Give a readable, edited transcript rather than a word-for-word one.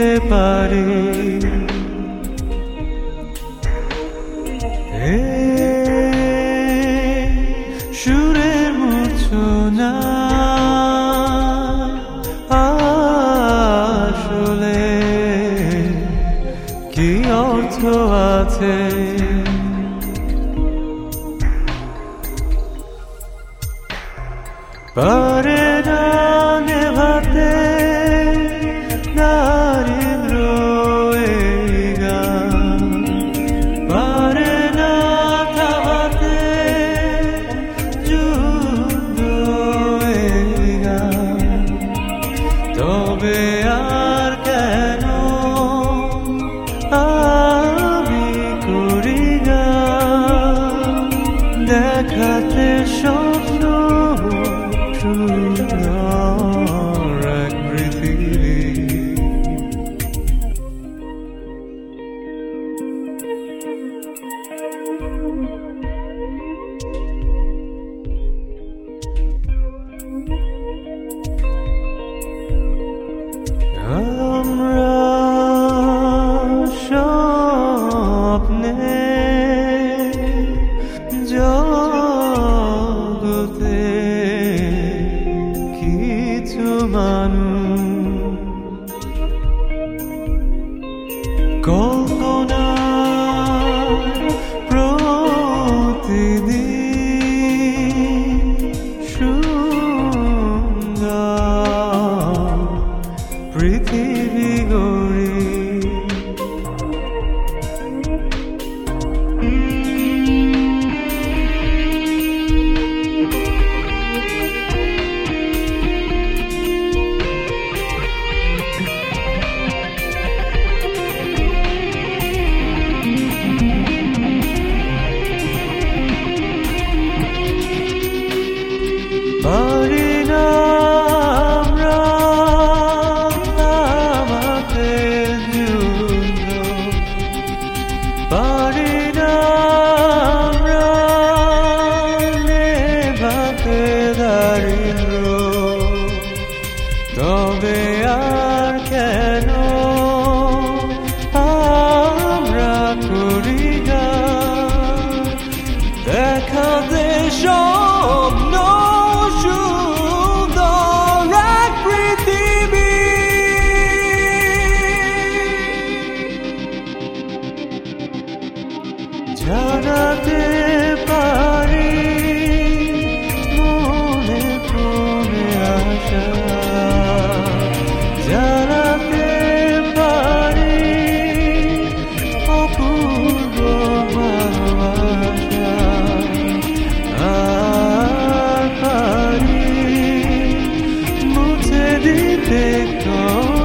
দিতে পারি। সুরের মূর্ছনা আসলে কি অর্থ আছে? পারে না নেভাতে দারিদ্র এই গান, পারে না থামাতে যুদ্ধ এই গান। তবে আর কেন আমি করি গান, দেখাতে স্বপ্ন এক পৃথিবী। আমরা স্বপ্নে জগতে কিছু মানুষ কল্পনা প্রতিদিন সুন্দর পৃথিবী গড়ি। পারি না আমরা থামাতে যুদ্ধ, পারি না আমরা নেভাতে দারিদ্র। তবে আর কেন আমরা করি গান, দেখাতে স্বপ্ন সুন্দর এক পৃথিবী। জানাতে পারি মনে মনে আশা, জানাতে পারি অপূর্ব ভালোবাসা, আর পারি মুছে দিতে